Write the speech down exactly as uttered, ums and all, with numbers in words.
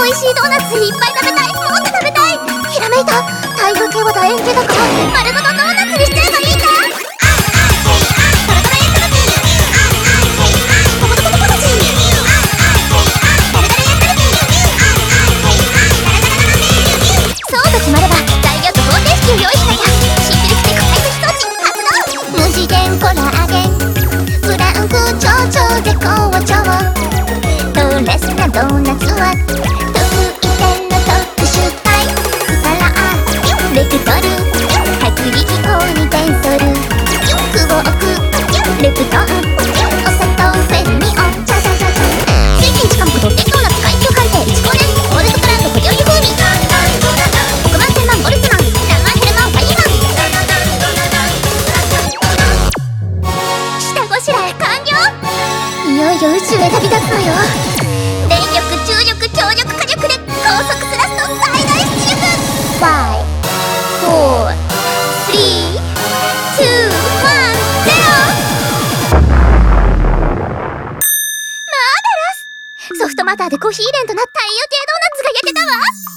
美味しいドーナツいっぱい食べたい。もっと食べたい。ひらめいた。体重計は楕円形だから丸ごとドーナツにしちゃえばいいんだ。そうと決まれば材料と方程式を用意しなきゃ。シンプルスティック解析装置発動。無次元コラーゲンフランク上々で好調。ドレスなドーナツは特典の特殊体。スパラーベクトル薄力粉にテンソルクォークレプトンお砂糖フェルミオンチャチャチャチャ水銀近くドッテンドーナツ階級判定いち光年オールドブランド小料理風味億万千万ボルツマン何万ヘルマンファイーマン下ごしらえ完了。いよいよ宇宙へ旅立つのよ。電力重力強力火力で高速スラスト最大出力。ファイブ、フォー、スリー、ツー、ワン、ゼロ。マーベラス。ソフトマターでコーヒー入れんとなった太陽系ドーナツが焼けたわ。